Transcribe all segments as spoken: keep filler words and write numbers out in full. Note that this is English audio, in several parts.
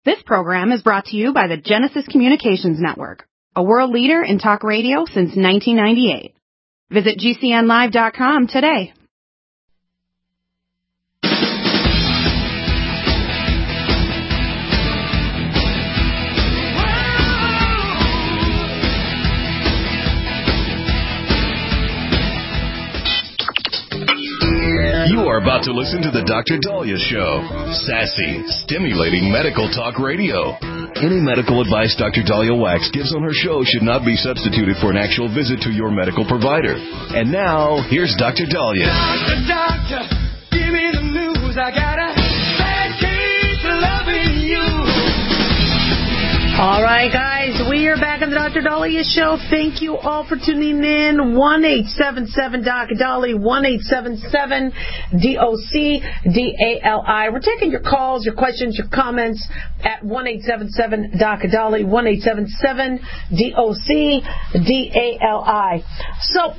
This program is brought to you by the Genesis Communications Network, a world leader in talk radio since nineteen ninety-eight. Visit G C N live dot com today. You are about to listen to the Doctor Daliah Show. Sassy, stimulating medical talk radio. Any medical advice Doctor Daliah Wax gives on her show should not be substituted for an actual visit to your medical provider. And now, here's Doctor Daliah. Doctor, doctor, give me the news. I got a bad case of loving you. All right, guys, we are back on the Doctor Daliah Show. Thank you all for tuning in. one eight seven seven D O C D A L I, one eight seven seven D O C D A L I. We're taking your calls, your questions, your comments at one eight seven seven D O C D A L I, one eight seven seven D O C D A L I. So,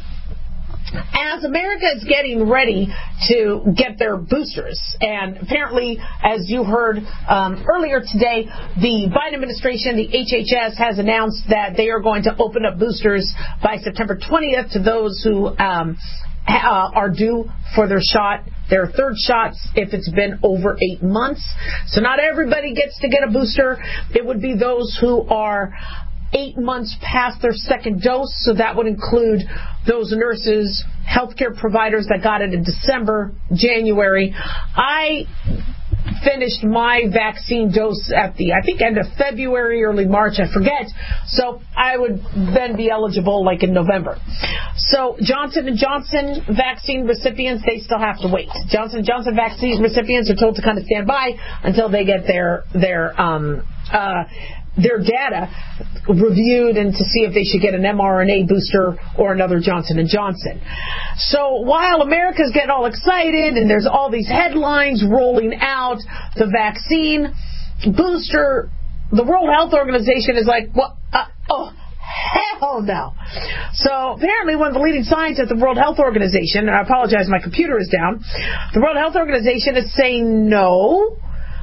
as America is getting ready to get their boosters, and apparently, as you heard um, earlier today, the Biden administration, the H H S, has announced that they are going to open up boosters by September twentieth to those who um, uh, are due for their shot, their third shots, if it's been over eight months. So not everybody gets to get a booster. It would be those who are eight months past their second dose, so that would include those nurses, healthcare providers that got it in December, January. I finished my vaccine dose at the, I think, end of February, early March, I forget. So I would then be eligible like in November. So Johnson and Johnson vaccine recipients, they still have to wait. Johnson and Johnson vaccine recipients are told to kind of stand by until they get their their um uh their data reviewed and to see if they should get an mRNA booster or another Johnson and Johnson. So while America's getting all excited and there's all these headlines rolling out, the vaccine booster, the World Health Organization is like, what? Uh, oh, hell no. So apparently one of the leading scientists at the World Health Organization, and I apologize, my computer is down, the World Health Organization is saying, no,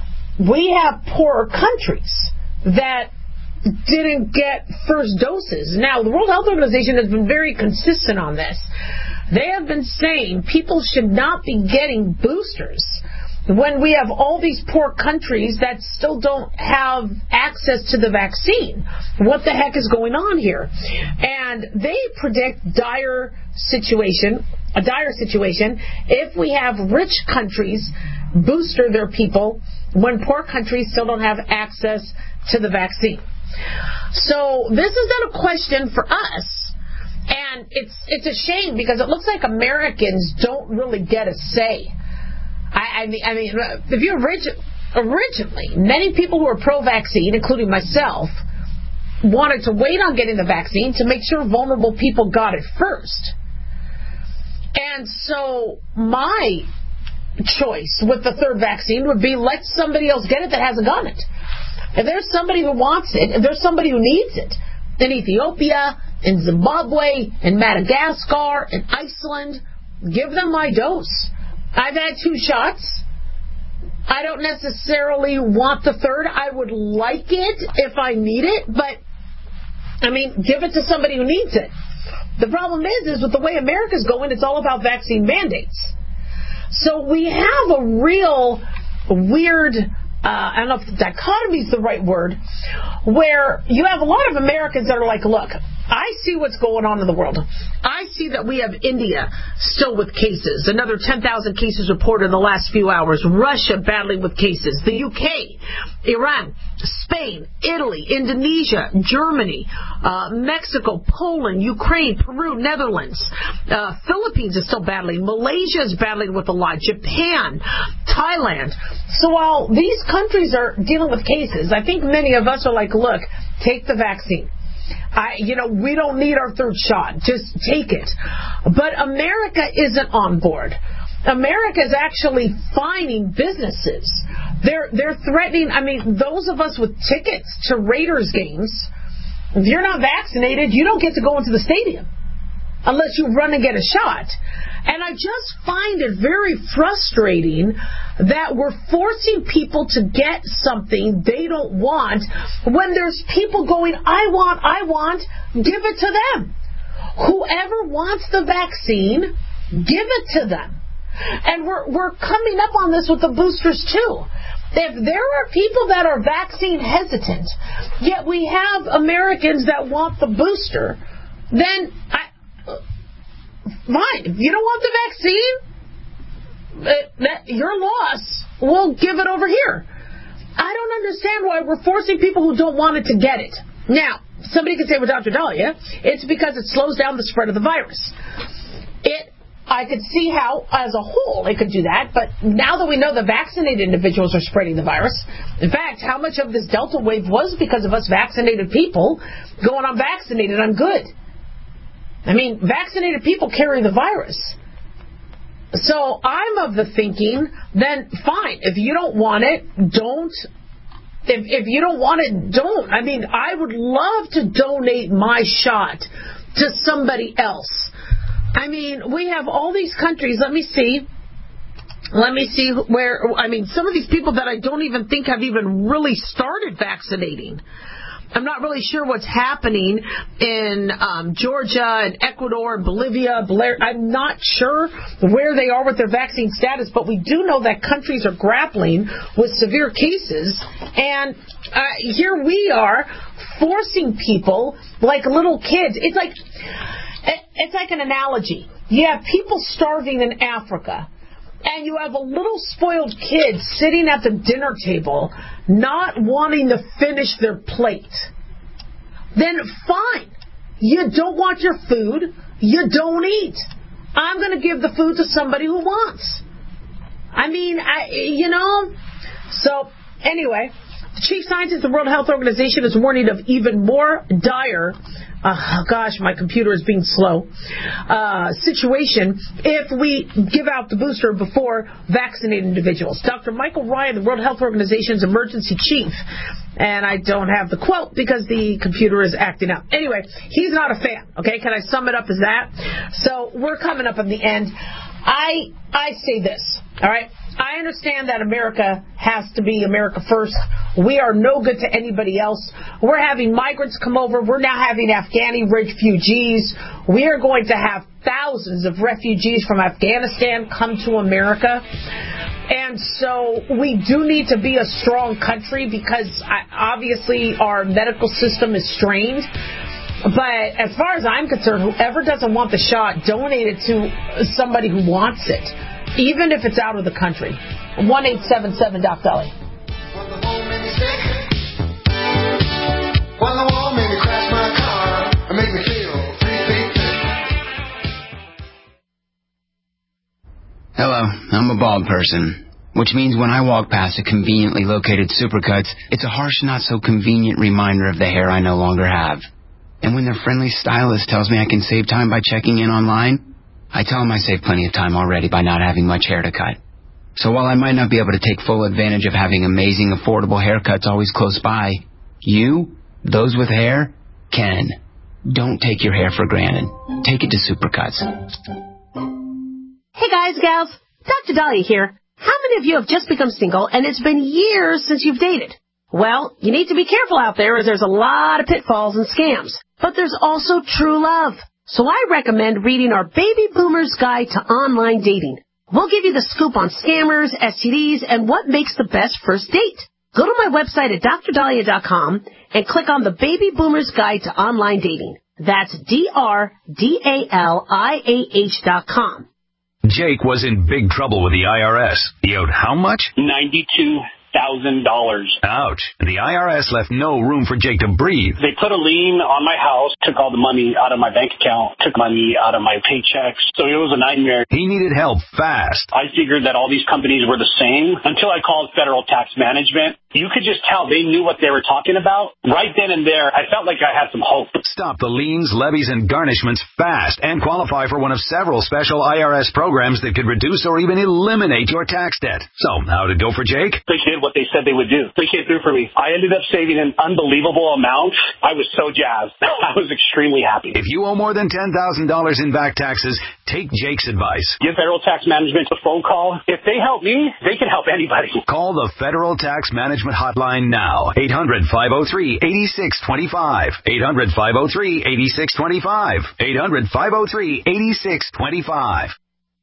we have poorer countries that didn't get first doses. Now, the World Health Organization has been very consistent on this. They have been saying people should not be getting boosters when we have all these poor countries that still don't have access to the vaccine. What the heck is going on here? And they predict dire situation, a dire situation if we have rich countries booster their people when poor countries still don't have access to the vaccine. So this is not a question for us, and it's it's a shame because it looks like Americans don't really get a say. I, I mean, I mean, if you origi- originally, many people who are pro-vaccine, including myself, wanted to wait on getting the vaccine to make sure vulnerable people got it first. And so my choice with the third vaccine would be let somebody else get it that hasn't gotten it. If there's somebody who wants it, if there's somebody who needs it, in Ethiopia, in Zimbabwe, in Madagascar, in Iceland, give them my dose. I've had two shots. I don't necessarily want the third. I would like it if I need it, but, I mean, give it to somebody who needs it. The problem is, is with the way America's going, it's all about vaccine mandates. So we have a real weird, uh, I don't know if dichotomy is the right word, where you have a lot of Americans that are like, look, I see what's going on in the world. I see that we have India still with cases. Another ten thousand cases reported in the last few hours. Russia battling with cases. The U K, Iran, Spain, Italy, Indonesia, Germany, uh, Mexico, Poland, Ukraine, Peru, Netherlands. Uh, Philippines is still battling. Malaysia is battling with a lot. Japan, Thailand. So while these countries are dealing with cases, I think many of us are like, look, take the vaccine. I, you know, we don't need our third shot. Just take it. But America isn't on board. America is actually fining businesses. They're they're threatening. I mean, those of us with tickets to Raiders games, if you're not vaccinated, you don't get to go into the stadium unless you run and get a shot. And I just find it very frustrating that we're forcing people to get something they don't want when there's people going, I want, I want, give it to them. Whoever wants the vaccine, give it to them. And we're we're coming up on this with the boosters too. If there are people that are vaccine hesitant, yet we have Americans that want the booster, then I, fine. If you don't want the vaccine, that, that, your loss. We'll give it over here. I don't understand why we're forcing people who don't want it to get it. Now, somebody could say, well, Doctor Dahlia, it's because it slows down the spread of the virus. It I could see how, as a whole, it could do that, but now that we know the vaccinated individuals are spreading the virus, in fact, how much of this Delta wave was because of us vaccinated people going unvaccinated on good? I mean, vaccinated people carry the virus. So I'm of the thinking, then fine, if you don't want it, don't. If, if you don't want it, don't. I mean, I would love to donate my shot to somebody else. I mean, we have all these countries. Let me see. Let me see where, I mean, some of these people that I don't even think have even really started vaccinating. I'm not really sure what's happening in um, Georgia and Ecuador and Bolivia. Blair, I'm not sure where they are with their vaccine status, but we do know that countries are grappling with severe cases. And uh, here we are forcing people like little kids. It's like... It's like an analogy. You have people starving in Africa, and you have a little spoiled kid sitting at the dinner table not wanting to finish their plate. Then fine. You don't want your food. You don't eat. I'm going to give the food to somebody who wants. I mean, I, you know. So, anyway, the chief scientist of the World Health Organization is warning of even more dire Uh, gosh, my computer is being slow. Uh, situation if we give out the booster before vaccinated individuals. Doctor Michael Ryan, the World Health Organization's emergency chief, and I don't have the quote because the computer is acting up. Anyway, he's not a fan. Okay, can I sum it up as that? So we're coming up on the end. I I say this. All right. I understand that America has to be America first. We are no good to anybody else. We're having migrants come over. We're now having Afghani refugees. We are going to have thousands of refugees from Afghanistan come to America. And so we do need to be a strong country because obviously our medical system is strained. But as far as I'm concerned, whoever doesn't want the shot, donate it to somebody who wants it, even if it's out of the country. one eight seven seven Doc Dolly. Hello, I'm a bald person, which means when I walk past a conveniently located Supercuts, it's a harsh, not so convenient reminder of the hair I no longer have. And when their friendly stylist tells me I can save time by checking in online, I tell them I save plenty of time already by not having much hair to cut. So while I might not be able to take full advantage of having amazing, affordable haircuts always close by, you, those with hair, can. Don't take your hair for granted. Take it to Supercuts. Hey guys, gals, Doctor Dahlia here. How many of you have just become single and it's been years since you've dated? Well, you need to be careful out there as there's a lot of pitfalls and scams. But there's also true love. So I recommend reading our Baby Boomer's Guide to Online Dating. We'll give you the scoop on scammers, S T Ds, and what makes the best first date. Go to my website at dr dahlia dot com and click on the Baby Boomer's Guide to Online Dating. That's D R D A L I A H dot com. Jake was in big trouble with the I R S. He owed how much? ninety-two thousand dollars. Ouch. The I R S left no room for Jake to breathe. They put a lien on my house, took all the money out of my bank account, took money out of my paychecks. So it was a nightmare. He needed help fast. I figured that all these companies were the same until I called Federal Tax Management. You could just tell they knew what they were talking about. Right then and there, I felt like I had some hope. Stop the liens, levies, and garnishments fast and qualify for one of several special I R S programs that could reduce or even eliminate your tax debt. So, how'd it go for Jake? The kid did what they said they would do. They came through for me. I ended up saving an unbelievable amount. I was so jazzed. I was extremely happy. If you owe more than ten thousand dollars in back taxes, take Jake's advice. Give Federal Tax Management a phone call. If they help me, they can help anybody. Call the Federal Tax Management Hotline now. eight hundred, five oh three, eight six two five. eight hundred, five oh three, eight six two five. eight hundred, five oh three, eight six two five.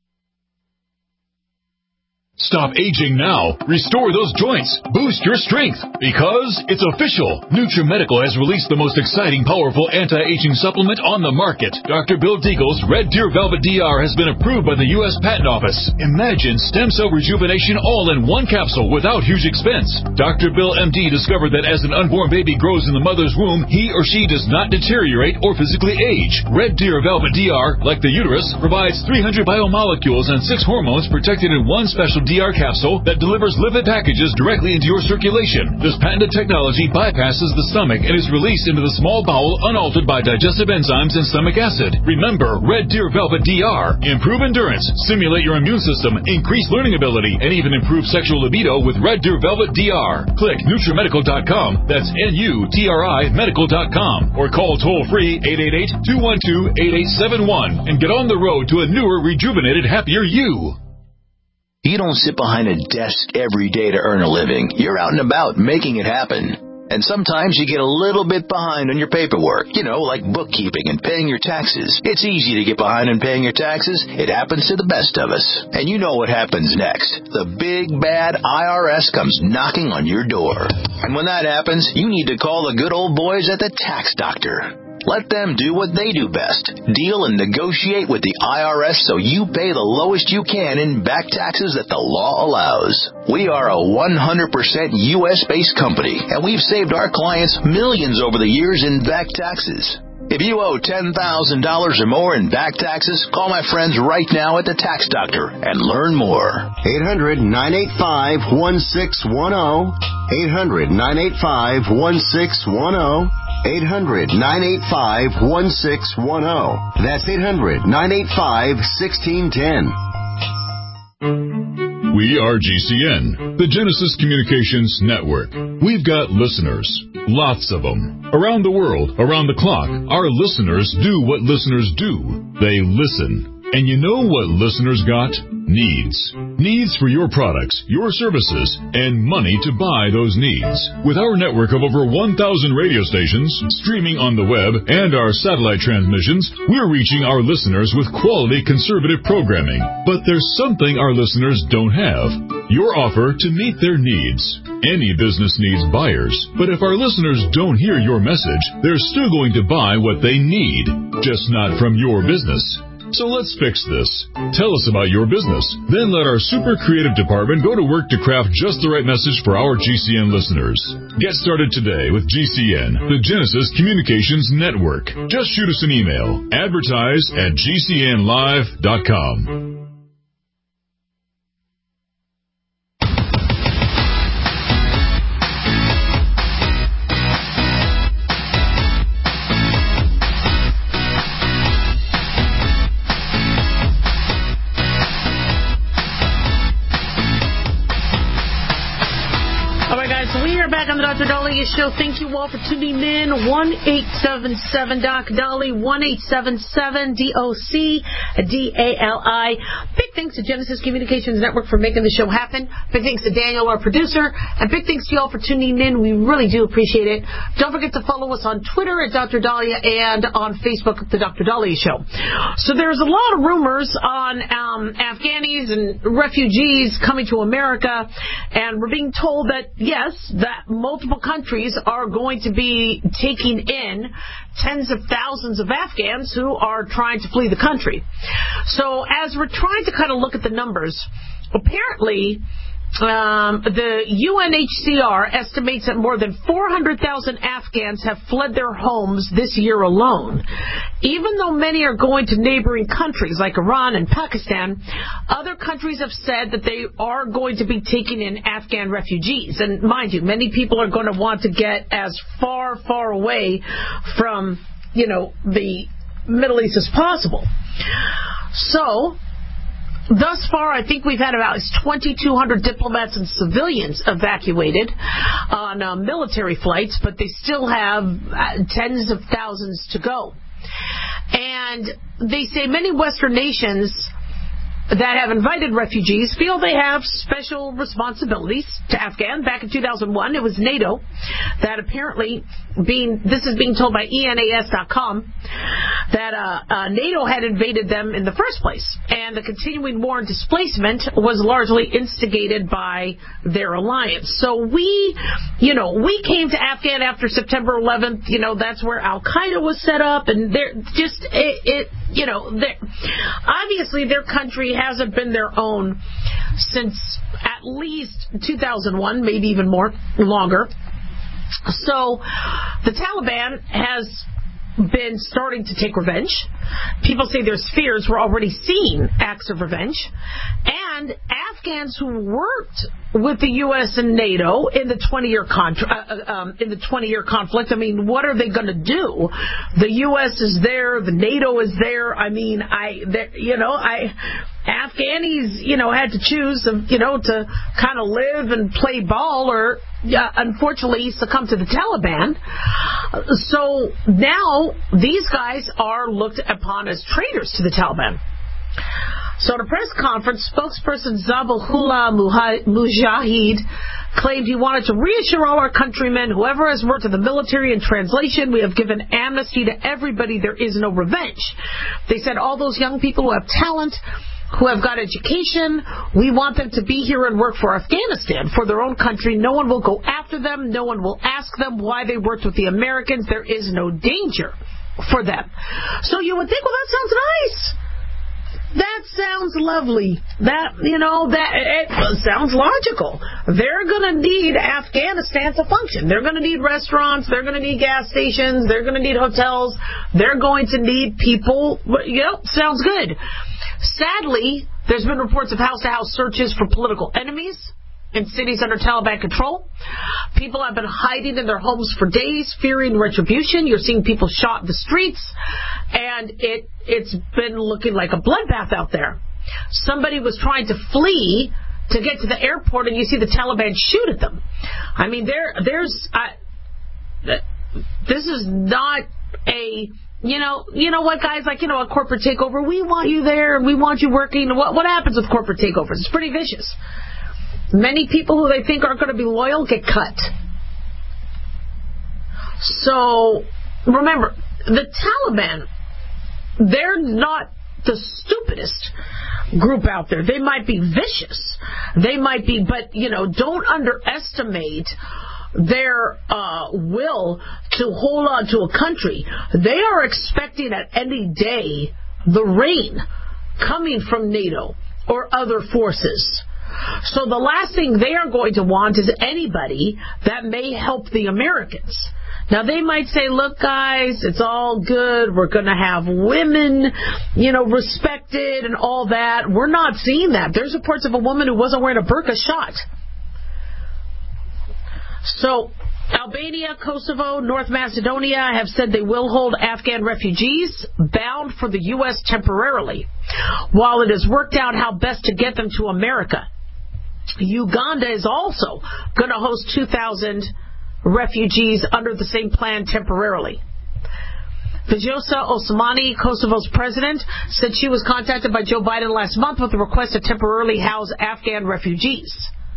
Stop aging now. Restore those joints. Boost your strength. Because it's official. NutriMedical has released the most exciting, powerful anti-aging supplement on the market. Doctor Bill Deagle's Red Deer Velvet D R has been approved by the U S Patent Office. Imagine stem cell rejuvenation all in one capsule without huge expense. Doctor Bill M D discovered that as an unborn baby grows in the mother's womb, he or she does not deteriorate or physically age. Red Deer Velvet D R, like the uterus, provides three hundred biomolecules and six hormones protected in one special D R capsule that delivers lipid packages directly into your circulation. This patented technology bypasses the stomach and is released into the small bowel unaltered by digestive enzymes and stomach acid. Remember, Red Deer Velvet D R. Improve endurance, stimulate your immune system, increase learning ability, and even improve sexual libido with Red Deer Velvet D R. Click NutriMedical dot com. That's N U T R I medical dot com. Or call toll-free eight eight eight, two one two, eight eight seven one and get on the road to a newer, rejuvenated, happier you. You don't sit behind a desk every day to earn a living. You're out and about making it happen. And sometimes you get a little bit behind on your paperwork, you know, like bookkeeping and paying your taxes. It's easy to get behind on paying your taxes. It happens to the best of us. And you know what happens next. The big, bad I R S comes knocking on your door. And when that happens, you need to call the good old boys at the Tax Doctor. Let them do what they do best. Deal and negotiate with the I R S so you pay the lowest you can in back taxes that the law allows. We are a one hundred percent U S-based company, and we've saved our clients millions over the years in back taxes. If you owe ten thousand dollars or more in back taxes, call my friends right now at the Tax Doctor and learn more. eight hundred, nine eight five, one six one zero. eight hundred, nine eight five, one six one zero. eight hundred, nine eight five, one six one zero. That's eight hundred, nine eight five, one six one zero. We are G C N, the Genesis Communications Network. We've got listeners, lots of them. Around the world, around the clock, our listeners do what listeners do. They listen. And you know what listeners got? Needs. Needs for your products, your services, and money to buy those needs. With our network of over one thousand radio stations, streaming on the web, and our satellite transmissions, we're reaching our listeners with quality conservative programming. But there's something our listeners don't have. Your offer to meet their needs. Any business needs buyers, but if our listeners don't hear your message, they're still going to buy what they need, just not from your business. So let's fix this. Tell us about your business. Then let our super creative department go to work to craft just the right message for our G C N listeners. Get started today with G C N, the Genesis Communications Network. Just shoot us an email. Advertise at G C N live dot com. Back on the Doctor Daliah Show. Thank you all for tuning in. one eight seven seven D O C D A L I, one eight seven seven D O C D A L I. Big thanks to Genesis Communications Network for making the show happen. Big thanks to Daniel, our producer. And big thanks to you all for tuning in. We really do appreciate it. Don't forget to follow us on Twitter at Doctor Daliah and on Facebook at the Doctor Daliah Show. So there's a lot of rumors on um, Afghanis and refugees coming to America. And we're being told that, yes, that multiple countries are going to be taking in tens of thousands of Afghans who are trying to flee the country. So as we're trying to kind of look at the numbers, apparently Um, the U N H C R estimates that more than four hundred thousand Afghans have fled their homes this year alone. Even though many are going to neighboring countries like Iran and Pakistan, other countries have said that they are going to be taking in Afghan refugees. And mind you, many people are going to want to get as far, far away from, you know, the Middle East as possible. So thus far, I think we've had about twenty-two hundred diplomats and civilians evacuated on uh, military flights, but they still have uh, tens of thousands to go. And they say many Western nations that have invited refugees feel they have special responsibilities to Afghan. Back in two thousand one, it was NATO that apparently, being this is being told by E N A S dot com, that uh, uh, NATO had invaded them in the first place. And the continuing war and displacement was largely instigated by their alliance. So we, you know, we came to Afghan after September eleventh. You know, that's where Al-Qaeda was set up. And they're just, it, it you know, obviously their country hasn't been their own since at least two thousand one, maybe even more, longer. So the Taliban has been starting to take revenge. People say there's fears we're already seeing acts of revenge. And Afghans who worked with the U S and NATO in the twenty-year contra- uh, um, in the twenty-year conflict, I mean, what are they going to do? The U S is there, the NATO is there. I mean, I, you know, I. Afghanis, you know, had to choose, you know, to kind of live and play ball or, uh, unfortunately, succumb to the Taliban. So now these guys are looked upon as traitors to the Taliban. So at a press conference, spokesperson Zabihullah Mujahid claimed he wanted to reassure all our countrymen, whoever has worked in the military, in translation, we have given amnesty to everybody. There is no revenge. They said all those young people who have talent, who have got education, we want them to be here and work for Afghanistan, for their own country. No one will go after them. No one will ask them why they worked with the Americans. There is no danger for them. So you would think, well, that sounds nice. That sounds lovely. That, you know, that it sounds logical. They're going to need Afghanistan to function. They're going to need restaurants. They're going to need gas stations. They're going to need hotels. They're going to need people. You know, sounds good. Sadly, there's been reports of house-to-house searches for political enemies in cities under Taliban control. People have been hiding in their homes for days, fearing retribution. You're seeing people shot in the streets, and it, it's been looking like a bloodbath out there. Somebody was trying to flee to get to the airport, and you see the Taliban shoot at them. I mean, there, there's... I, this is not a... You know, you know what, guys, like, you know, a corporate takeover, we want you there, and we want you working. What, what happens with corporate takeovers? It's pretty vicious. Many people who they think are going to be loyal get cut. So, remember, the Taliban, they're not the stupidest group out there. They might be vicious. They might be, but, you know, don't underestimate their uh, will to hold on to a country. They are expecting at any day the rain coming from NATO or other forces. So the last thing they are going to want is anybody that may help the Americans. Now, they might say, look, guys, it's all good. We're going to have women, you know, respected and all that. We're not seeing that. There's reports of a woman who wasn't wearing a burqa shot. So, Albania, Kosovo, North Macedonia have said they will hold Afghan refugees bound for the U S temporarily, while it is worked out how best to get them to America. Uganda is also going to host two thousand refugees under the same plan temporarily. Vjosa Osmani, Kosovo's president, said she was contacted by Joe Biden last month with a request to temporarily house Afghan refugees.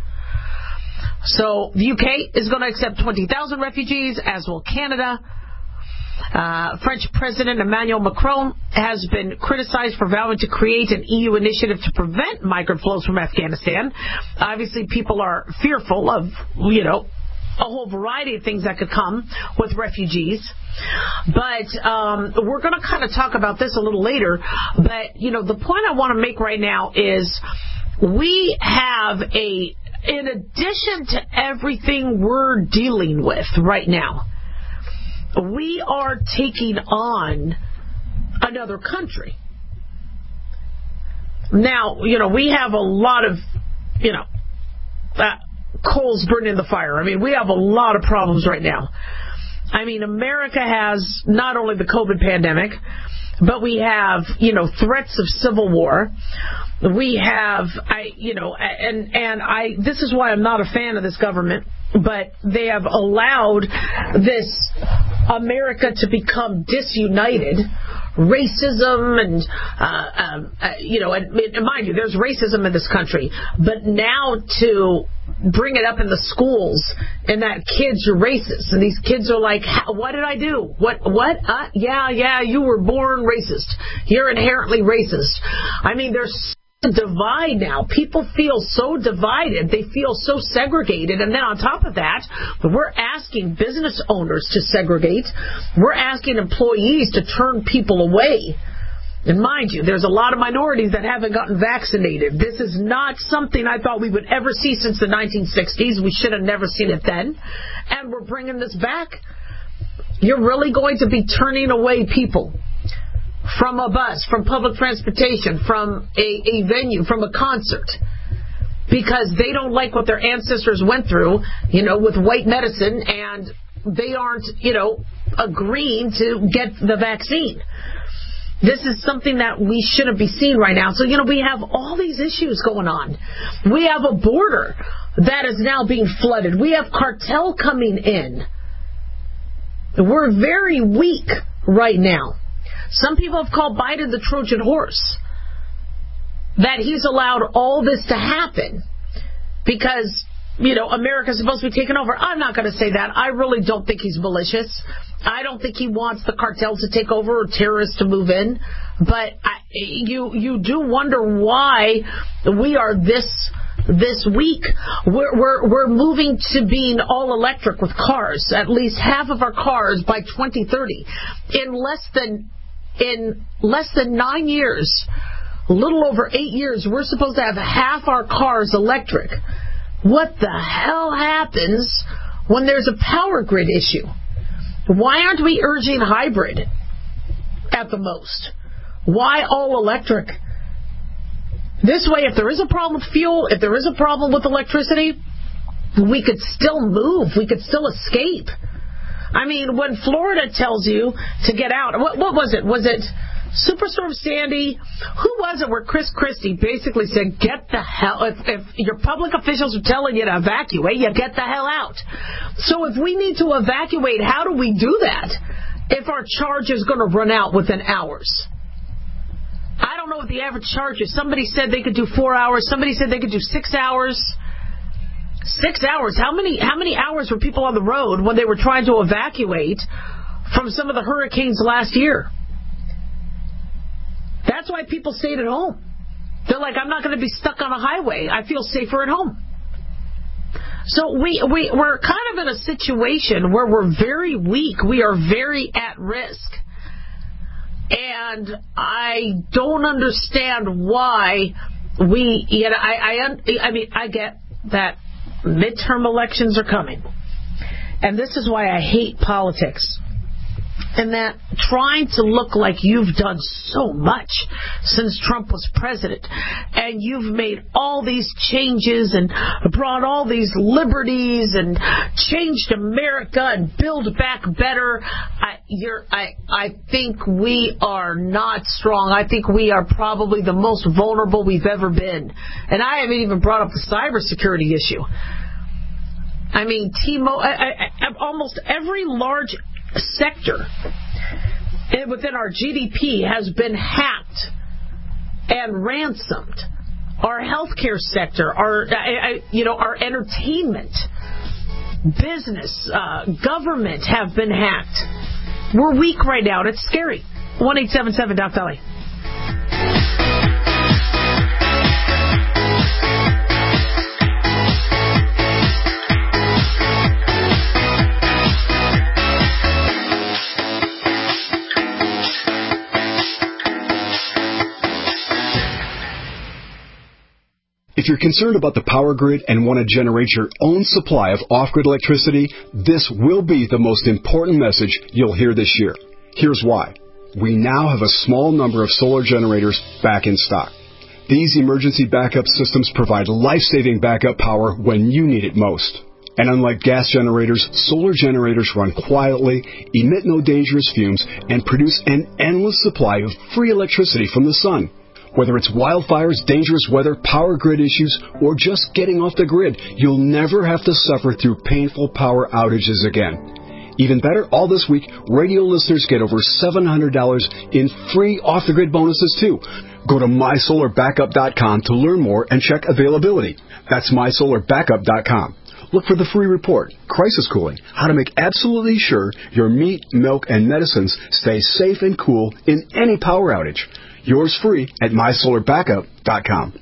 So the U K is going to accept twenty thousand refugees, as will Canada. Uh, French President Emmanuel Macron has been criticized for vowing to create an E U initiative to prevent migrant flows from Afghanistan. Obviously, people are fearful of, you know, a whole variety of things that could come with refugees. But um, we're going to kind of talk about this a little later. But, you know, the point I want to make right now is we have a... In addition to everything we're dealing with right now, we are taking on another country. Now, you know, we have a lot of, you know, uh, coals burning in the fire. I mean, we have a lot of problems right now. I mean, America has not only the COVID pandemic, but we have, you know, threats of civil war. We have, I, you know, and and I. This is why I'm not a fan of this government. But they have allowed this America to become disunited. Racism and, uh, um, uh, you know, and, and mind you, there's racism in this country. But now to bring it up in the schools and that kids are racist. And these kids are like, what did I do? What? What? Uh, yeah, yeah, you were born racist. You're inherently racist. I mean, there's divide now. People feel so divided. They feel so segregated. And then on top of that, we're asking business owners to segregate. We're asking employees to turn people away. And mind you, there's a lot of minorities that haven't gotten vaccinated. This is not something I thought we would ever see since the nineteen sixties. We should have never seen it then. And we're bringing this back. You're really going to be turning away people from a bus, from public transportation, from a, a venue, from a concert, because they don't like what their ancestors went through, you know, with white medicine, and they aren't, you know, agreeing to get the vaccine. This is something that we shouldn't be seeing right now. So, you know, we have all these issues going on. We have a border that is now being flooded. We have cartel coming in. We're very weak right now. Some people have called Biden the Trojan horse, that he's allowed all this to happen because, you know, America's supposed to be taken over. I'm not going to say that. I really don't think he's malicious. I don't think he wants the cartels to take over or terrorists to move in. But I, you you do wonder why we are this this weak. We're, we're, we're moving to being all electric with cars, at least half of our cars by twenty thirty. In less than In less than nine years, a little over eight years, we're supposed to have half our cars electric. What the hell happens when there's a power grid issue? Why aren't we urging hybrid at the most? Why all electric? This way, if there is a problem with fuel, if there is a problem with electricity, we could still move. We could still escape. I mean, when Florida tells you to get out, what, what was it? Was it Superstorm Sandy? Who was it where Chris Christie basically said, get the hell, if, if your public officials are telling you to evacuate, you get the hell out. So if we need to evacuate, how do we do that if our charge is going to run out within hours? I don't know what the average charge is. Somebody said they could do four hours. Somebody said they could do six hours. Six hours. How many how many hours were people on the road when they were trying to evacuate from some of the hurricanes last year? That's why people stayed at home. They're like, I'm not going to be stuck on a highway. I feel safer at home. So we, we, we're kind of in a situation where we're very weak. We are very at risk. And I don't understand why we, you know, I, I, I mean, I get that midterm elections are coming. And this is why I hate politics. And that trying to look like you've done so much since Trump was president, and you've made all these changes and brought all these liberties and changed America and build back better, I, you're, I, I think we are not strong. I think we are probably the most vulnerable we've ever been. And I haven't even brought up the cybersecurity issue. I mean, T-Mobile, I, I, almost every large sector within our G D P has been hacked and ransomed. Our healthcare sector, our you know, our entertainment, business, uh, government have been hacked. We're weak right now, and it's scary. one eight seven seven Doc Dolly. If you're concerned about the power grid and want to generate your own supply of off-grid electricity, this will be the most important message you'll hear this year. Here's why. We now have a small number of solar generators back in stock. These emergency backup systems provide life-saving backup power when you need it most. And unlike gas generators, solar generators run quietly, emit no dangerous fumes, and produce an endless supply of free electricity from the sun. Whether it's wildfires, dangerous weather, power grid issues, or just getting off the grid, you'll never have to suffer through painful power outages again. Even better, all this week, radio listeners get over seven hundred dollars in free off-the-grid bonuses, too. Go to my solar backup dot com to learn more and check availability. That's my solar backup dot com. Look for the free report, Crisis Cooling, how to make absolutely sure your meat, milk, and medicines stay safe and cool in any power outage. Yours free at my solar backup dot com.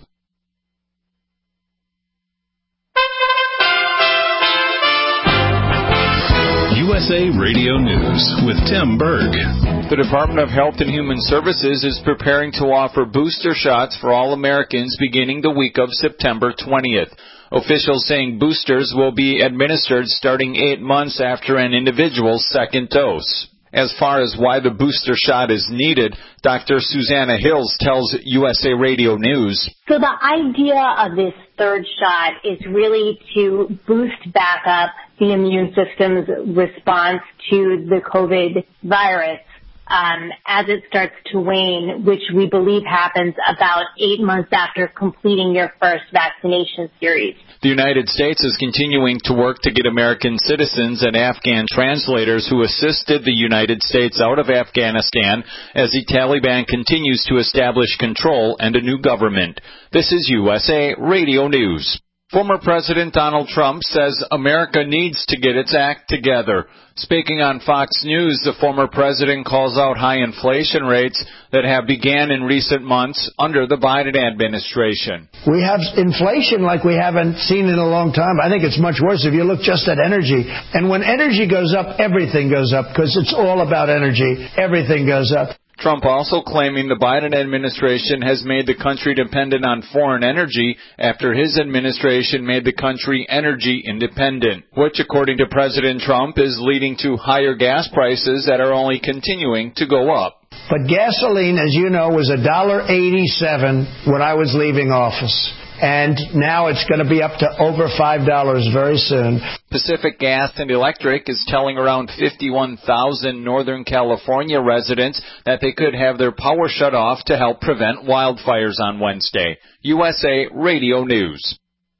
U S A Radio News with Tim Berg. The Department of Health and Human Services is preparing to offer booster shots for all Americans beginning the week of September twentieth. Officials saying boosters will be administered starting eight months after an individual's second dose. As far as why the booster shot is needed, Doctor Susanna Hills tells U S A Radio News. So the idea of this third shot is really to boost back up the immune system's response to the COVID virus um, as it starts to wane, which we believe happens about eight months after completing your first vaccination series. The United States is continuing to work to get American citizens and Afghan translators who assisted the United States out of Afghanistan as the Taliban continues to establish control and a new government. This is U S A Radio News. Former President Donald Trump says America needs to get its act together. Speaking on Fox News, the former president calls out high inflation rates that have began in recent months under the Biden administration. We have inflation like we haven't seen in a long time. I think it's much worse if you look just at energy. And when energy goes up, everything goes up because it's all about energy. Everything goes up. Trump also claiming the Biden administration has made the country dependent on foreign energy after his administration made the country energy independent, which, according to President Trump, is leading to higher gas prices that are only continuing to go up. But gasoline, as you know, was one dollar eighty-seven when I was leaving office. And now it's going to be up to over five dollars very soon. Pacific Gas and Electric is telling around fifty-one thousand Northern California residents that they could have their power shut off to help prevent wildfires on Wednesday. U S A Radio News.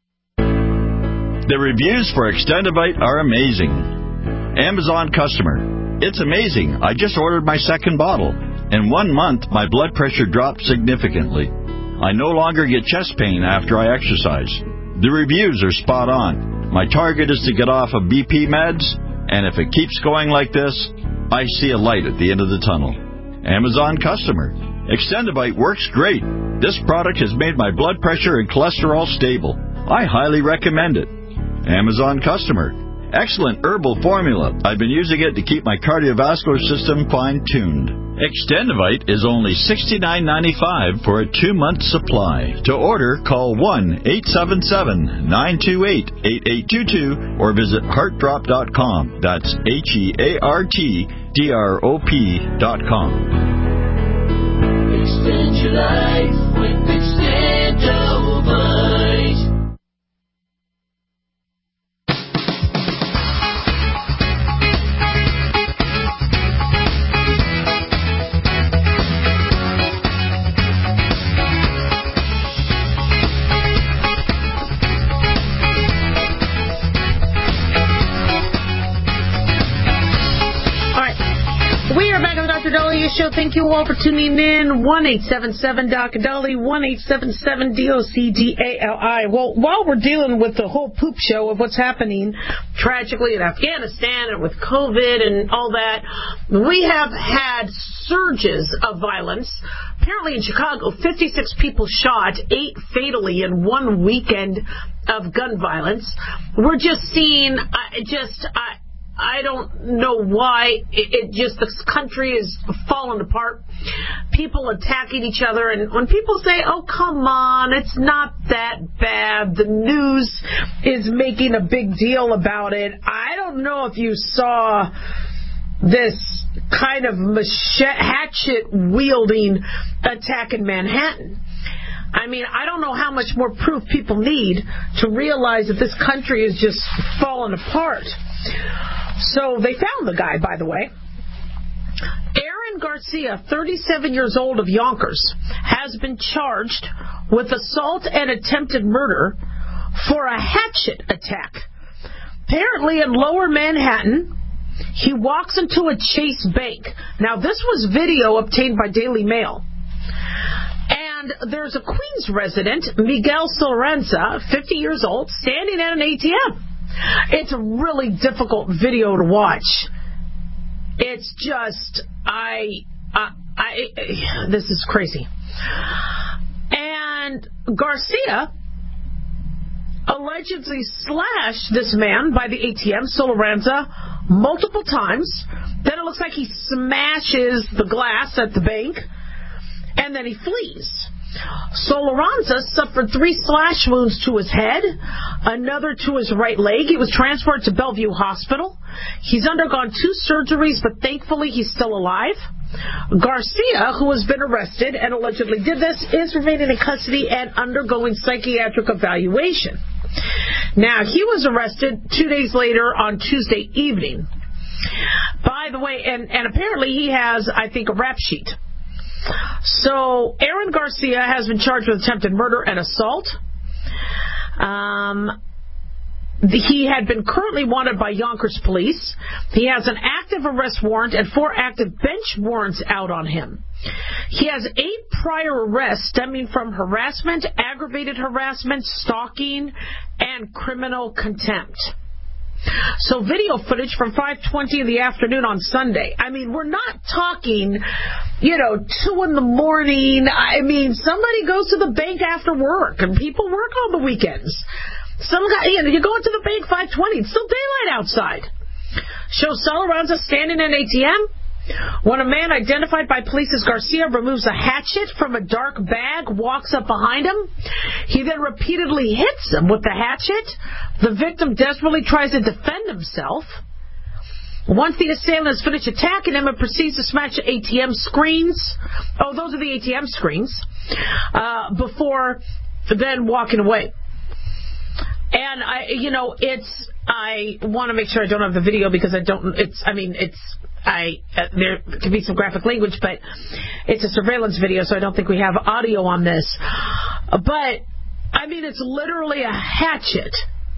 The reviews for Extendivite are amazing. Amazon customer. It's amazing. I just ordered my second bottle. In one month, my blood pressure dropped significantly. I no longer get chest pain after I exercise. The reviews are spot on. My target is to get off of B P meds, and if it keeps going like this, I see a light at the end of the tunnel. Amazon customer. Extendivite works great. This product has made my blood pressure and cholesterol stable. I highly recommend it. Amazon customer. Excellent herbal formula. I've been using it to keep my cardiovascular system fine-tuned. Extendivite is only sixty-nine ninety-five for a two-month supply. To order, call one eight seven seven, nine two eight, eight eight two two or visit heart drop dot com. That's H E A R T D R O P dot com. Extend your life with Extendivite. Show. Thank you all for tuning in. one eight seven seven D O C D A L I, one eight seven seven D O C D A L I. Well, while we're dealing with the whole poop show of what's happening tragically in Afghanistan and with COVID and all that, we have had surges of violence. Apparently in Chicago, fifty-six people shot, eight fatally in one weekend of gun violence. We're just seeing, uh, just... Uh, I don't know why it, it just, this country is falling apart. People attacking each other. And when people say, oh, come on, it's not that bad, the news is making a big deal about it. I don't know if you saw this kind of hatchet-wielding attack in Manhattan. I mean, I don't know how much more proof people need to realize that this country is just falling apart. So they found the guy, by the way. Aaron Garcia, thirty-seven years old of Yonkers, has been charged with assault and attempted murder for a hatchet attack. Apparently in Lower Manhattan, he walks into a Chase Bank. Now, this was video obtained by Daily Mail. And there's a Queens resident, Miguel Sorenza, fifty years old, standing at an A T M. It's a really difficult video to watch. It's just, I, I, I this is crazy. And Garcia allegedly slashed this man by the A T M, Sorenza, multiple times. Then it looks like he smashes the glass at the bank, and then he flees. Sorenza suffered three slash wounds to his head, another to his right leg. He was transferred to Bellevue Hospital. He's undergone two surgeries, but thankfully he's still alive. Garcia, who has been arrested and allegedly did this, is remaining in custody and undergoing psychiatric evaluation. Now, he was arrested two days later on Tuesday evening. By the way, and, and apparently he has, I think, a rap sheet. So, Aaron Garcia has been charged with attempted murder and assault. Um, the, he had been currently wanted by Yonkers police. He has an active arrest warrant and four active bench warrants out on him. He has eight prior arrests stemming from harassment, aggravated harassment, stalking, and criminal contempt. So video footage from five twenty in the afternoon on Sunday. I mean, we're not talking, you know, two in the morning. I mean, somebody goes to the bank after work, and people work on the weekends. Some guy, you know, you go into the bank five twenty. It's still daylight outside. Shows Sorenza standing in an A T M. When a man identified by police as Garcia removes a hatchet from a dark bag, walks up behind him, he then repeatedly hits him with the hatchet. The victim desperately tries to defend himself. Once the assailant has finished attacking him, it proceeds to smash A T M screens. Oh, those are the A T M screens. Uh, before then walking away. And I, you know, it's, I want to make sure I don't have the video because I don't, it's, I mean, it's, I, uh, there could be some graphic language, but it's a surveillance video, so I don't think we have audio on this. But, I mean, it's literally a hatchet.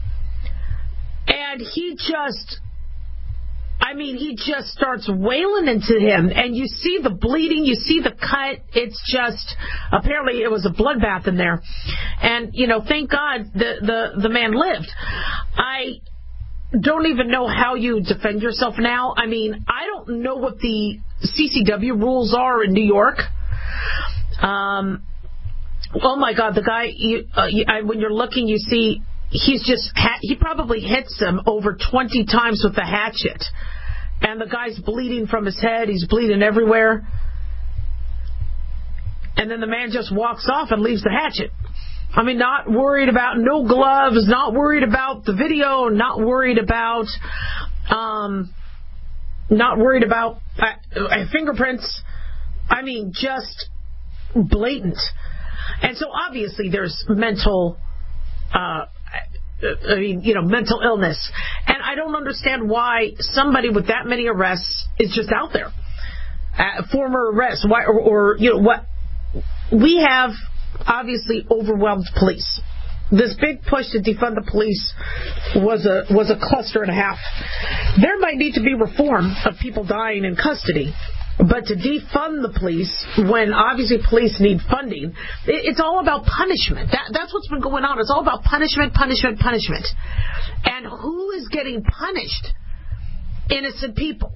And he just, I mean, he just starts wailing into him, and you see the bleeding, you see the cut. It's just, apparently it was a bloodbath in there. And, you know, thank God the, the, the man lived. I don't even know how you defend yourself now. I mean, I don't know what the C C W rules are in New York. Um, oh, my God, the guy, you, uh, you, I, when you're looking, you see he's just, ha- he probably hits him over twenty times with the hatchet. And the guy's bleeding from his head. He's bleeding everywhere. And then the man just walks off and leaves the hatchet. I mean, not worried about no gloves, not worried about the video, not worried about, um, not worried about uh, fingerprints. I mean, just blatant. And so obviously there's mental, uh, I mean, you know, mental illness. And I don't understand why somebody with that many arrests is just out there. Uh, former arrests, why, or, or, you know, what? We have obviously overwhelmed police. This big push to defund the police was a was a cluster and a half. There might need to be reform of people dying in custody, but to defund the police when obviously police need funding, it's all about punishment. That, that's what's been going on. It's all about punishment, punishment, punishment. And who is getting punished? Innocent people.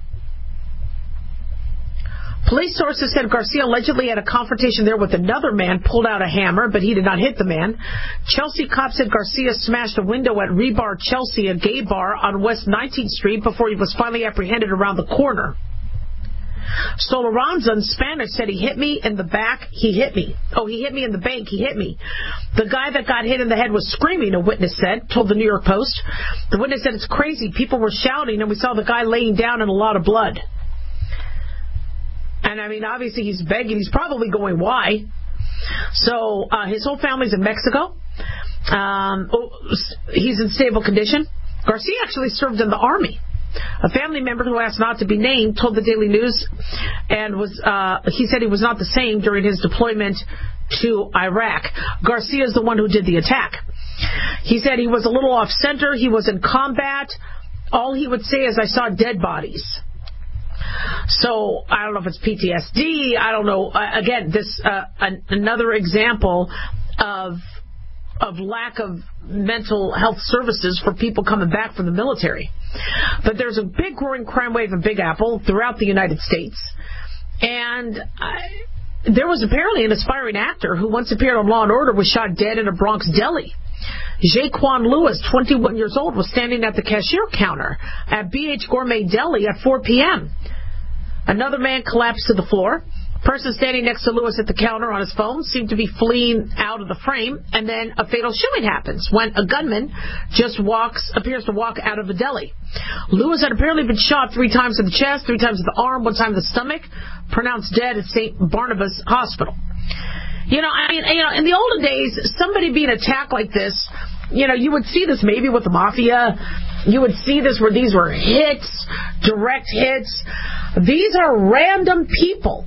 Police sources said Garcia allegedly had a confrontation there with another man, pulled out a hammer, but he did not hit the man. Chelsea cops said Garcia smashed a window at Rebar Chelsea, a gay bar on West nineteenth Street, before he was finally apprehended around the corner. Sorenza in Spanish said, he hit me in the back, he hit me. Oh, he hit me in the bank, he hit me. The guy that got hit in the head was screaming, a witness said, told the New York Post. The witness said, it's crazy. People were shouting, and we saw the guy laying down in a lot of blood. And, I mean, obviously he's begging. He's probably going, why? So uh, his whole family's in Mexico. Um, he's in stable condition. Garcia actually served in the Army. A family member who asked not to be named told the Daily News, and was uh, he said he was not the same during his deployment to Iraq. Garcia is the one who did the attack. He said he was a little off center. He was in combat. All he would say is, "I saw dead bodies." So I don't know if it's P T S D. I don't know. Uh, again, this uh, an, another example of of lack of mental health services for people coming back from the military. But there's a big growing crime wave in Big Apple throughout the United States. And I, there was apparently an aspiring actor who once appeared on Law and Order was shot dead in a Bronx deli. Jaquan Lewis, twenty-one years old, was standing at the cashier counter at B H Gourmet Deli at four p.m. Another man collapsed to the floor. Person standing next to Lewis at the counter on his phone seemed to be fleeing out of the frame, and then a fatal shooting happens when a gunman just walks, appears to walk out of the deli. Lewis had apparently been shot three times in the chest, three times in the arm, one time in the stomach, pronounced dead at Saint Barnabas Hospital. You know, I mean, you know, in the olden days, somebody being attacked like this, you know, you would see this maybe with the mafia. You would see this where these were hits, direct hits. These are random people.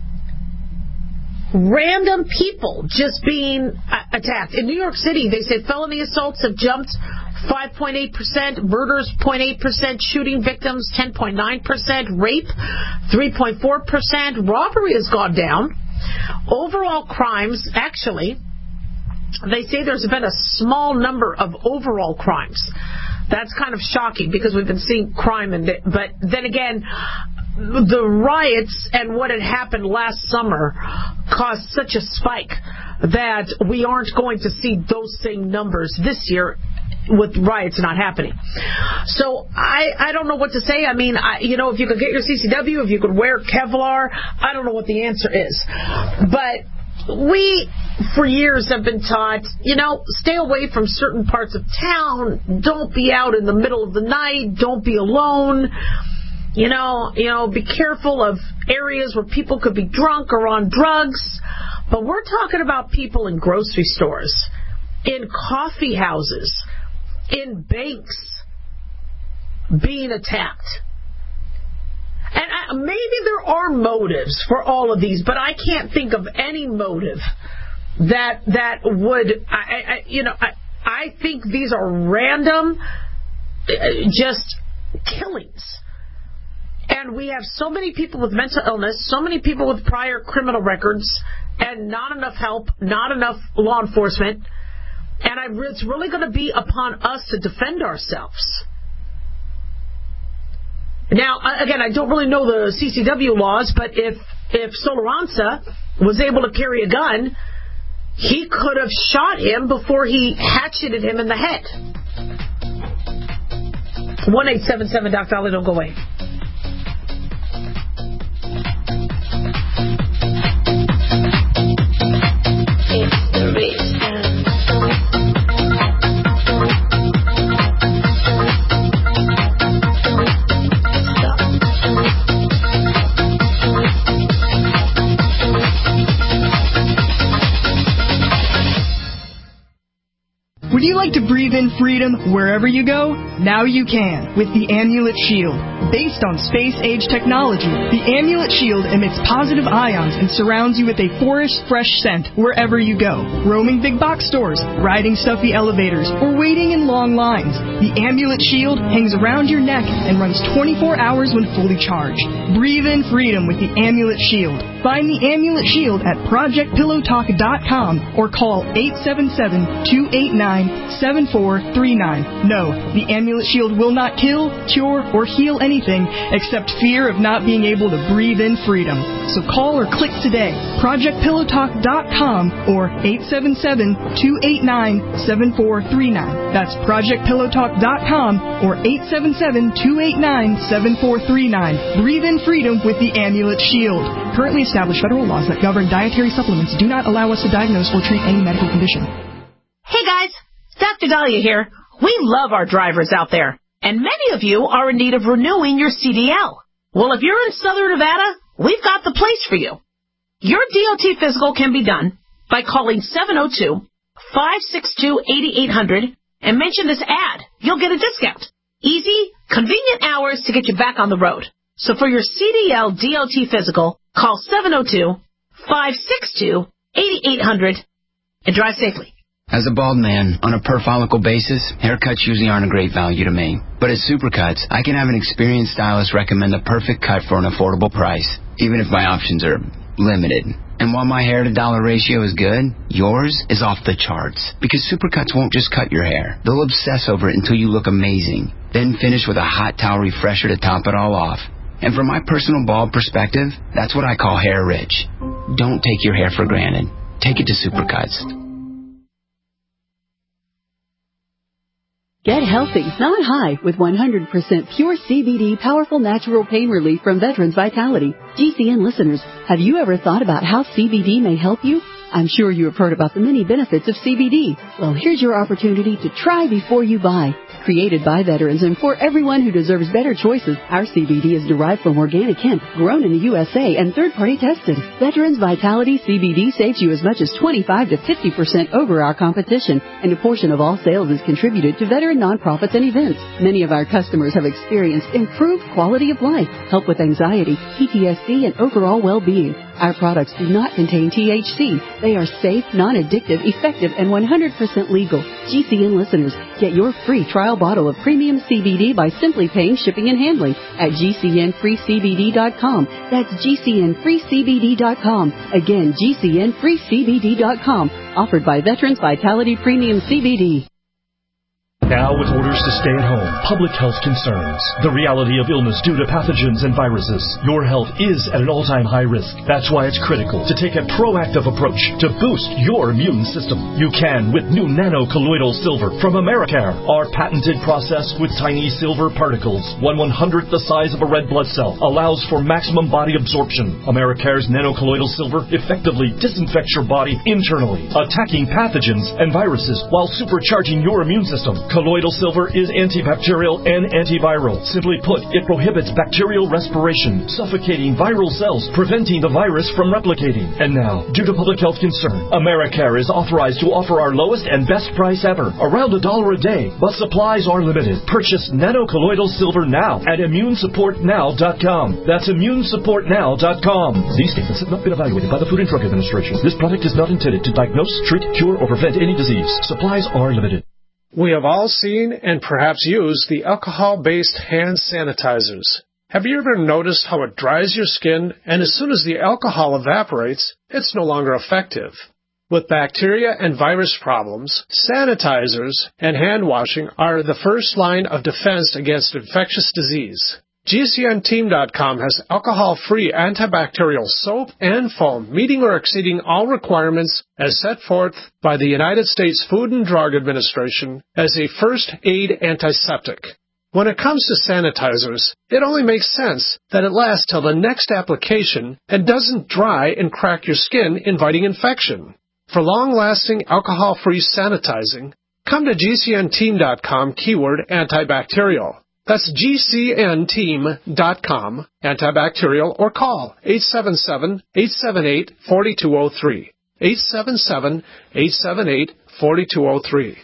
Random people just being attacked. In New York City, they said felony assaults have jumped five point eight percent, murders zero point eight percent, shooting victims ten point nine percent, rape three point four percent, robbery has gone down. Overall crimes, actually, they say there's been a small number of overall crimes. That's kind of shocking because we've been seeing crime, in it. But then again, the riots and what had happened last summer caused such a spike that we aren't going to see those same numbers this year with riots not happening. So I, I don't know what to say. I mean, I, you know, if you could get your C C W, if you could wear Kevlar, I don't know what the answer is. But we, for years, have been taught, you know, stay away from certain parts of town. Don't be out in the middle of the night. Don't be alone. You know, you know, be careful of areas where people could be drunk or on drugs. But we're talking about people in grocery stores, in coffee houses, in banks being attacked. And I, maybe there are motives for all of these, but I can't think of any motive that that would, I, I, you know, I, I think these are random, just killings. And we have so many people with mental illness, so many people with prior criminal records, and not enough help, not enough law enforcement. And I, it's really going to be upon us to defend ourselves. Now, again, I don't really know the C C W laws, but if if Soloranza was able to carry a gun, he could have shot him before he hatcheted him in the head. one eight seven seven Doc Dolly, don't go away. It's the Rich Would you like to breathe in freedom wherever you go? Now you can with the Amulet Shield. Based on space-age technology, the Amulet Shield emits positive ions and surrounds you with a forest fresh scent wherever you go. Roaming big box stores, riding stuffy elevators, or waiting in long lines, the Amulet Shield hangs around your neck and runs twenty-four hours when fully charged. Breathe in freedom with the Amulet Shield. Find the Amulet Shield at project pillow talk dot com or call eight seven seven, two eight nine, seven four three nine. No, the Amulet Shield will not kill, cure, or heal anything except fear of not being able to breathe in freedom. So call or click today, project pillow talk dot com or eight seven seven, two eight nine, seven four three nine. That's project pillow talk dot com or eight seven seven, two eight nine, seven four three nine. Breathe in freedom with the Amulet Shield. Currently established federal laws that govern dietary supplements do not allow us to diagnose or treat any medical condition. Hey guys, Doctor Dahlia here. We love our drivers out there, and many of you are in need of renewing your C D L. Well, if you're in Southern Nevada, we've got the place for you. Your D O T physical can be done by calling seven oh two, five six two, eight eight hundred and mention this ad. You'll get a discount. Easy, convenient hours to get you back on the road. So for your C D L D O T physical, call seven oh two, five six two, eight eight hundred and drive safely. As a bald man, on a per-follicle basis, haircuts usually aren't a great value to me. But at Supercuts, I can have an experienced stylist recommend the perfect cut for an affordable price, even if my options are limited. And while my hair-to-dollar ratio is good, yours is off the charts. Because Supercuts won't just cut your hair. They'll obsess over it until you look amazing. Then finish with a hot towel refresher to top it all off. And from my personal bald perspective, that's what I call hair rich. Don't take your hair for granted. Take it to Supercuts. Get healthy, not high, with one hundred percent pure C B D powerful natural pain relief from Veterans Vitality. G C N listeners, have you ever thought about how C B D may help you? I'm sure you have heard about the many benefits of C B D. Well, here's your opportunity to try before you buy. Created by veterans and for everyone who deserves better choices, our C B D is derived from organic hemp, grown in the U S A and third-party tested. Veterans Vitality C B D saves you as much as twenty-five to fifty percent over our competition, and a portion of all sales is contributed to veteran nonprofits and events. Many of our customers have experienced improved quality of life, help with anxiety, P T S D, and overall well-being. Our products do not contain T H C. They are safe, non-addictive, effective, and one hundred percent legal. G C N listeners, get your free trial bottle of premium C B D by simply paying shipping and handling at G C N free C B D dot com. That's G C N free C B D dot com. Again, G C N free C B D dot com. Offered by Veterans Vitality Premium C B D. Now with orders to stay at home, public health concerns, the reality of illness due to pathogens and viruses, your health is at an all-time high risk. That's why it's critical to take a proactive approach to boost your immune system. You can with new nano-colloidal silver from Americare. Our patented process with tiny silver particles, one one-hundredth the size of a red blood cell, allows for maximum body absorption. Americare's nano-colloidal silver effectively disinfects your body internally, attacking pathogens and viruses while supercharging your immune system. Colloidal silver is antibacterial and antiviral. Simply put, it prohibits bacterial respiration, suffocating viral cells, preventing the virus from replicating. And now, due to public health concern, Americare is authorized to offer our lowest and best price ever, around a dollar a day, but supplies are limited. Purchase nano-colloidal silver now at immune support now dot com. That's immune support now dot com. These statements have not been evaluated by the Food and Drug Administration. This product is not intended to diagnose, treat, cure, or prevent any disease. Supplies are limited. We have all seen and perhaps used the alcohol-based hand sanitizers. Have you ever noticed how it dries your skin, and as soon as the alcohol evaporates, it's no longer effective? With bacteria and virus problems, sanitizers and hand washing are the first line of defense against infectious disease. G C N team dot com has alcohol-free antibacterial soap and foam, meeting or exceeding all requirements as set forth by the United States Food and Drug Administration as a first aid antiseptic. When it comes to sanitizers, it only makes sense that it lasts till the next application and doesn't dry and crack your skin, inviting infection. For long-lasting alcohol-free sanitizing, come to G C N team dot com keyword antibacterial. That's G C N team dot com, antibacterial, or call eight seven seven, eight seven eight, four two zero three. eight seven seven, eight seven eight, four two zero three.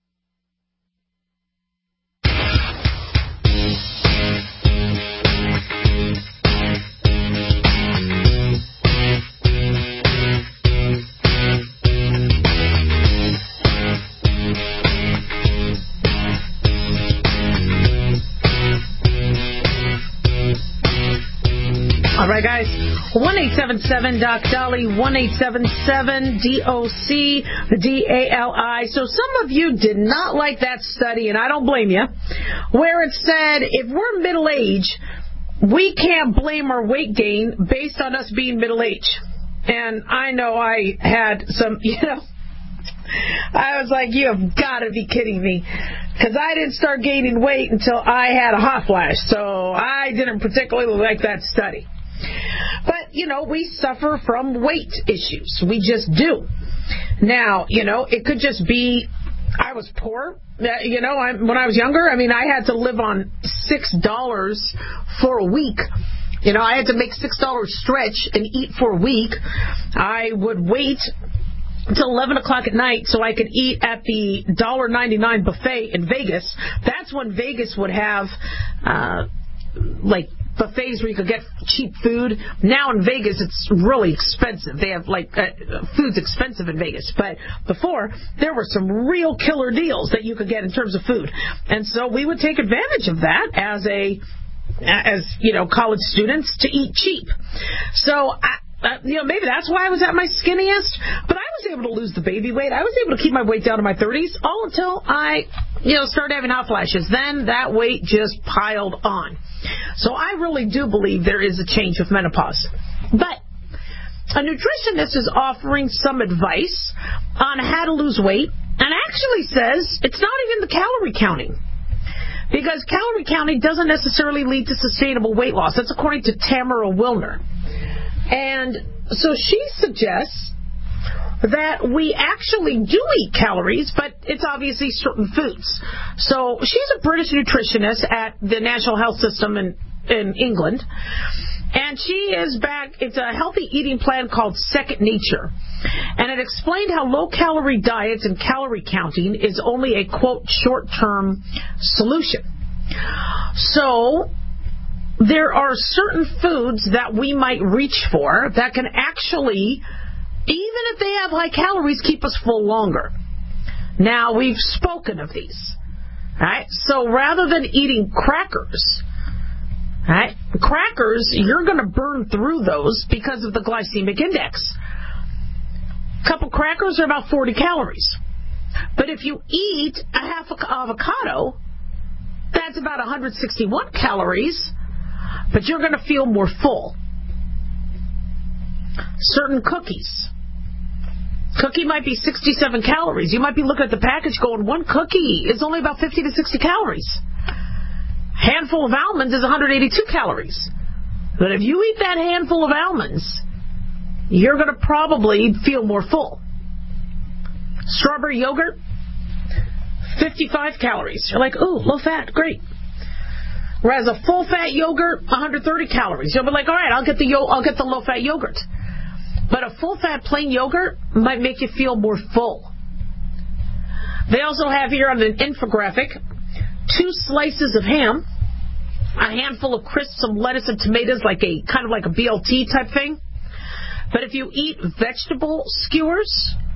All right, guys. one eight seven seven Doc Dolly, one eight seven seven D O C D A L I. So some of you did not like that study, and I don't blame you, where it said if we're middle-aged, we can't blame our weight gain based on us being middle-aged. And I know I had some, you know, I was like, you have got to be kidding me. Because I didn't start gaining weight until I had a hot flash. So I didn't particularly like that study. But, you know, we suffer from weight issues. We just do. Now, you know, it could just be I was poor. You know, I, when I was younger, I mean, I had to live on six dollars for a week. You know, I had to make six dollars stretch and eat for a week. I would wait until eleven o'clock at night so I could eat at the one dollar ninety-nine buffet in Vegas. That's when Vegas would have, uh, like, buffets where you could get cheap food. Now in Vegas, it's really expensive. They have, like, uh, food's expensive in Vegas. But before, there were some real killer deals that you could get in terms of food. And so we would take advantage of that as a, as, you know, college students to eat cheap. So, I, Uh, you know, maybe that's why I was at my skinniest, but I was able to lose the baby weight. I was able to keep my weight down to my thirties, all until I, you know, started having hot flashes. Then that weight just piled on. So I really do believe there is a change with menopause. But a nutritionist is offering some advice on how to lose weight, and actually says it's not even the calorie counting. Because calorie counting doesn't necessarily lead to sustainable weight loss. That's according to Tamara Wilner. And so she suggests that we actually do eat calories, but it's obviously certain foods. So she's a British nutritionist at the National Health System in, in England. And she is back, it's a healthy eating plan called Second Nature. And it explained how low-calorie diets and calorie counting is only a, quote, short-term solution. So there are certain foods that we might reach for that can actually, even if they have high calories, keep us full longer. Now, we've spoken of these. Right? So rather than eating crackers, right, crackers, you're going to burn through those because of the glycemic index. A couple crackers are about forty calories. But if you eat a half an avocado, that's about one hundred sixty-one calories. But you're going to feel more full. Certain cookies. Cookie might be sixty-seven calories. You might be looking at the package going, one cookie is only about fifty to sixty calories. Handful of almonds is one hundred eighty-two calories. But if you eat that handful of almonds, you're going to probably feel more full. Strawberry yogurt, fifty-five calories. You're like, ooh, low fat, great. Whereas a full-fat yogurt, one hundred thirty calories. You'll be like, all right, I'll get the yo- I'll get the low-fat yogurt. But a full-fat plain yogurt might make you feel more full. They also have here on an infographic two slices of ham, a handful of crisps, some lettuce and tomatoes, like a kind of like a B L T type thing. But if you eat vegetable skewers,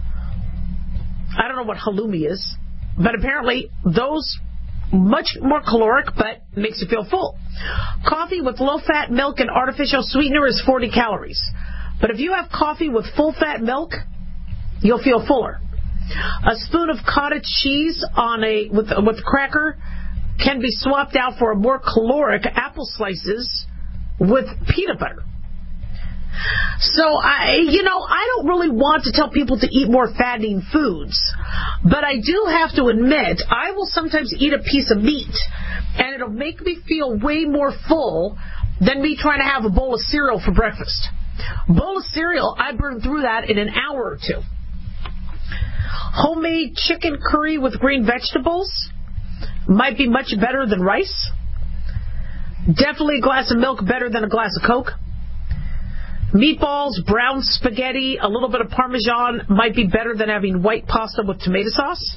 I don't know what halloumi is, but apparently those much more caloric, but makes you feel full. Coffee with low-fat milk and artificial sweetener is forty calories. But if you have coffee with full-fat milk, you'll feel fuller. A spoon of cottage cheese on a with with cracker can be swapped out for a more caloric apple slices with peanut butter. So, I, you know, I don't really want to tell people to eat more fattening foods, but I do have to admit, I will sometimes eat a piece of meat, and it'll make me feel way more full than me trying to have a bowl of cereal for breakfast. A bowl of cereal, I burn through that in an hour or two. Homemade chicken curry with green vegetables might be much better than rice. Definitely a glass of milk better than a glass of Coke. Meatballs, brown spaghetti, a little bit of Parmesan might be better than having white pasta with tomato sauce.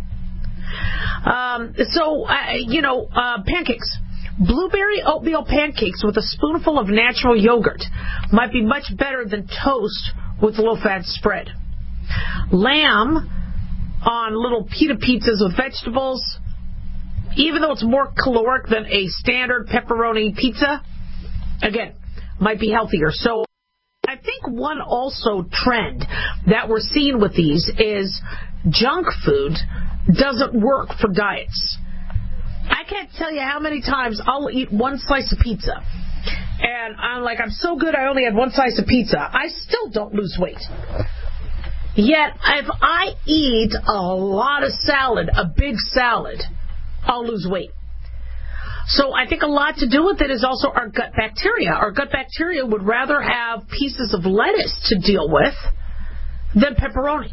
Um, so, uh, you know, uh, pancakes. Blueberry oatmeal pancakes with a spoonful of natural yogurt might be much better than toast with low-fat spread. Lamb on little pita pizzas with vegetables, even though it's more caloric than a standard pepperoni pizza, again, might be healthier. So I think one also trend that we're seeing with these is junk food doesn't work for diets. I can't tell you how many times I'll eat one slice of pizza, and I'm like, I'm so good I only had one slice of pizza. I still don't lose weight. Yet, if I eat a lot of salad, a big salad, I'll lose weight. So I think a lot to do with it is also our gut bacteria. Our gut bacteria would rather have pieces of lettuce to deal with than pepperoni.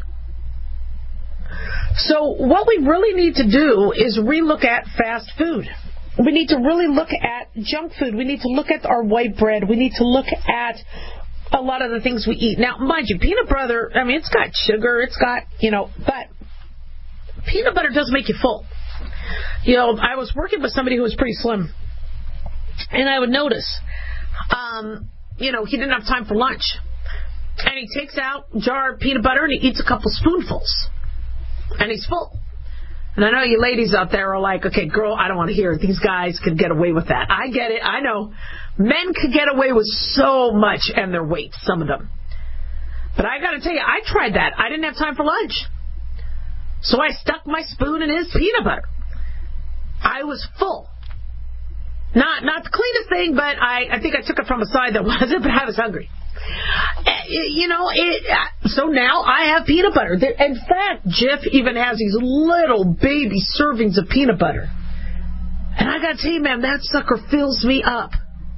So what we really need to do is relook at fast food. We need to really look at junk food. We need to look at our white bread. We need to look at a lot of the things we eat. Now, mind you, peanut butter, I mean, it's got sugar, it's got, you know, but peanut butter does make you full. You know, I was working with somebody who was pretty slim, and I would notice, um, you know, he didn't have time for lunch. And he takes out a jar of peanut butter and he eats a couple spoonfuls. And he's full. And I know you ladies out there are like, okay, girl, I don't want to hear it. These guys could get away with that. I get it. I know. Men could get away with so much and their weight, some of them. But I got to tell you, I tried that. I didn't have time for lunch. So I stuck my spoon in his peanut butter. I was full. Not not the cleanest thing, but I, I think I took it from a side that wasn't, but I was hungry. You know, it, so now I have peanut butter. In fact, Jeff even has these little baby servings of peanut butter. And I got to tell you, man, that sucker fills me up.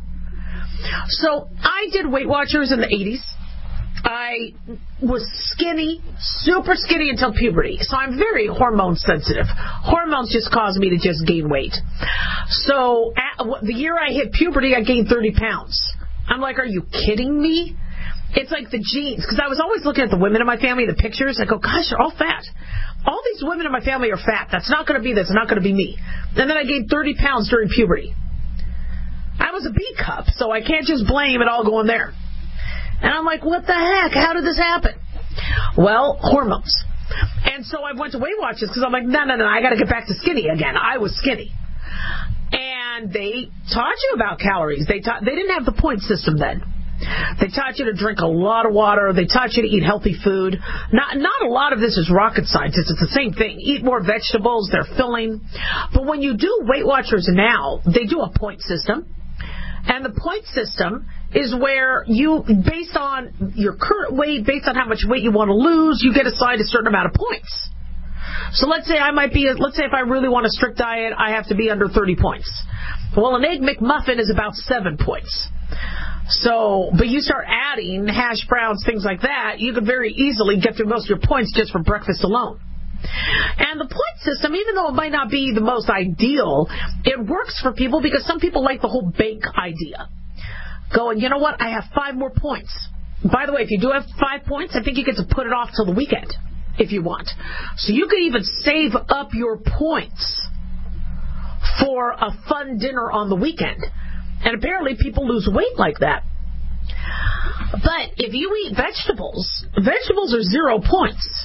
So I did Weight Watchers in the eighties. I was skinny, super skinny until puberty. So I'm very hormone sensitive. Hormones just cause me to just gain weight. So at, the year I hit puberty, I gained thirty pounds. I'm like, are you kidding me? It's like the genes. Because I was always looking at the women in my family, the pictures. I go, gosh, they're all fat. All these women in my family are fat. That's not going to be this. It's not going to be me. And then I gained thirty pounds during puberty. I was a B cup, so I can't just blame it all going there. And I'm like, what the heck? How did this happen? Well, hormones. And so I went to Weight Watchers because I'm like, no, no, no, I got to get back to skinny again. I was skinny. And they taught you about calories. They taught, they didn't have the point system then. They taught you to drink a lot of water. They taught you to eat healthy food. Not not a lot of this is rocket science. It's the same thing. Eat more vegetables. They're filling. But when you do Weight Watchers now, they do a point system. And the point system is where you, based on your current weight, based on how much weight you want to lose, you get assigned a certain amount of points. So let's say I might be, let's say if I really want a strict diet, I have to be under thirty points. Well, an Egg McMuffin is about seven points. So, but you start adding hash browns, things like that, you could very easily get through most of your points just for breakfast alone. And the point system, even though it might not be the most ideal, it works for people because some people like the whole bank idea. Going, you know what, I have five more points. By the way, if you do have five points, I think you get to put it off till the weekend if you want. So you could even save up your points for a fun dinner on the weekend. And apparently people lose weight like that. But if you eat vegetables, vegetables are zero points.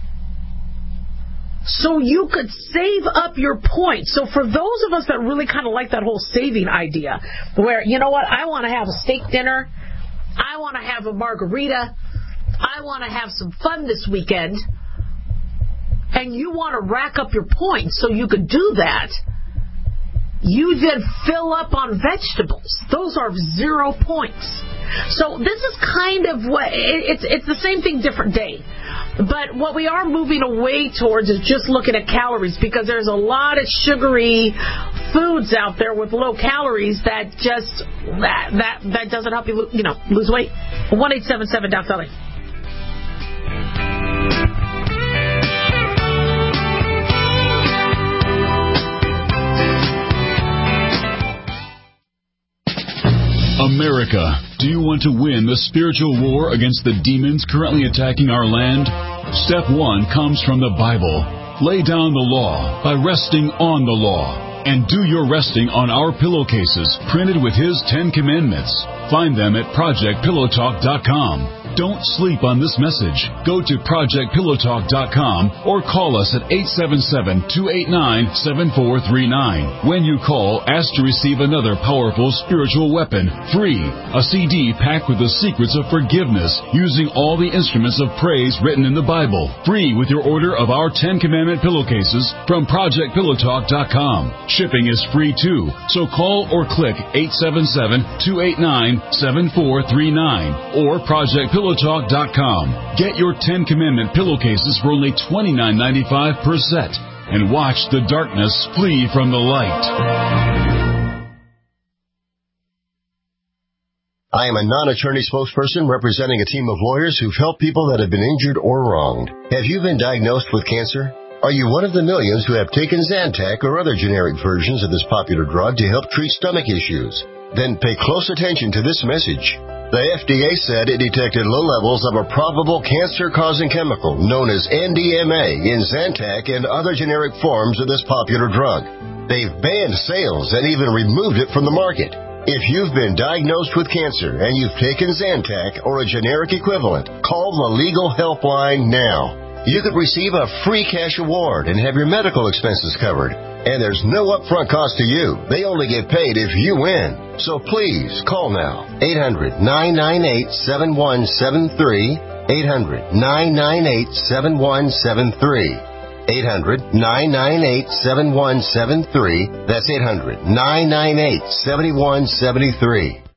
So you could save up your points. So for those of us that really kind of like that whole saving idea, where, you know what, I want to have a steak dinner, I want to have a margarita, I want to have some fun this weekend, and you want to rack up your points so you could do that, you then fill up on vegetables. Those are zero points. So this is kind of what, it's it's the same thing, different day. But what we are moving away towards is just looking at calories, because there's a lot of sugary foods out there with low calories that just, that that, that doesn't help you, you know, lose weight. one eight seven seven Doc Dolly. America, do you want to win the spiritual war against the demons currently attacking our land? Step one comes from the Bible. Lay down the law by resting on the law. And do your resting on our pillowcases printed with His Ten Commandments. Find them at project pillow talk dot com. Don't sleep on this message. Go to project pillow talk dot com or call us at eight seven seven, two eight nine, seven four three nine. When you call, ask to receive another powerful spiritual weapon, free. A C D packed with the secrets of forgiveness, using all the instruments of praise written in the Bible. Free with your order of our Ten Commandment pillowcases from project pillow talk dot com. Shipping is free too, so call or click eight seven seven, two eight nine, seven four three nine or project pillow talk dot com. Get your Ten Commandment pillowcases for only twenty-nine ninety-five per set, and watch the darkness flee from the light. I am a non-attorney spokesperson representing a team of lawyers who've helped people that have been injured or wronged. Have you been diagnosed with cancer? Are you one of the millions who have taken Zantac or other generic versions of this popular drug to help treat stomach issues? Then pay close attention to this message. The F D A said it detected low levels of a probable cancer-causing chemical known as N D M A in Zantac and other generic forms of this popular drug. They've banned sales and even removed it from the market. If you've been diagnosed with cancer and you've taken Zantac or a generic equivalent, call the Legal Helpline now. You could receive a free cash award and have your medical expenses covered. And there's no upfront cost to you. They only get paid if you win. So please, call now. eight hundred, nine nine eight, seven one seven three. eight hundred, nine nine eight, seven one seven three. eight hundred, nine nine eight, seven one seven three. That's eight hundred, nine nine eight, seven one seven three.